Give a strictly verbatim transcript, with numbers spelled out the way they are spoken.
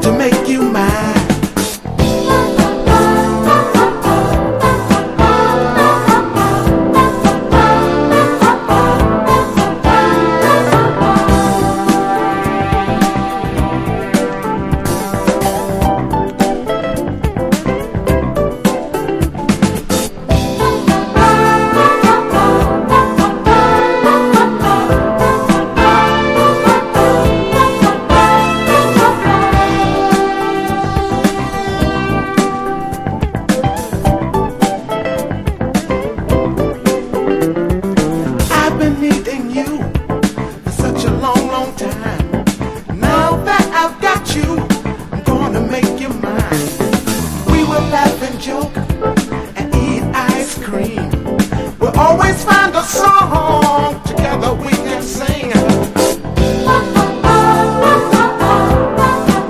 to make you mine. Needing you for such a long, long time. Now that I've got you, I'm gonna make you mine. We will laugh and joke and eat ice cream. We'll always find a song together. We